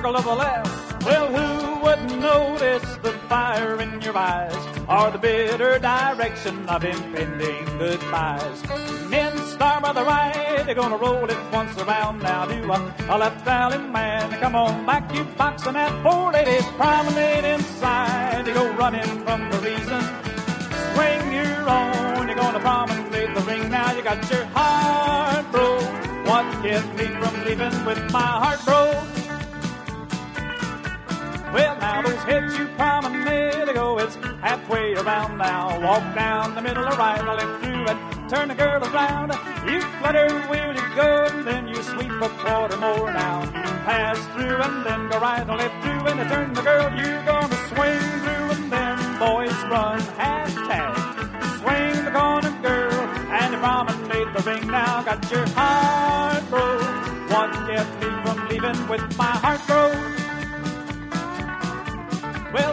circle of the left. Well, who wouldn't notice the fire in your eyes or the bitter direction of impending goodbyes? Men start by the right, they're gonna roll it once around now to a left alley man. Come on back, you boxing at 4 ladies, promenade inside. You go running from the reason, swing your own. You're gonna promenade the ring now. You got your heart broke. What kept me from leaving with my heart broke? Well, now those heads you promenade to go, it's halfway around now. Walk down the middle or right or left through and turn the girl around. You flutter where you go and then you sweep a quarter more now. You pass through and then go right or left through and you turn the girl. You're gonna swing through and then boys run hashtag. Swing the corner girl and you promenade the ring now. Got your heart broke. What kept me from leaving with my heart broke?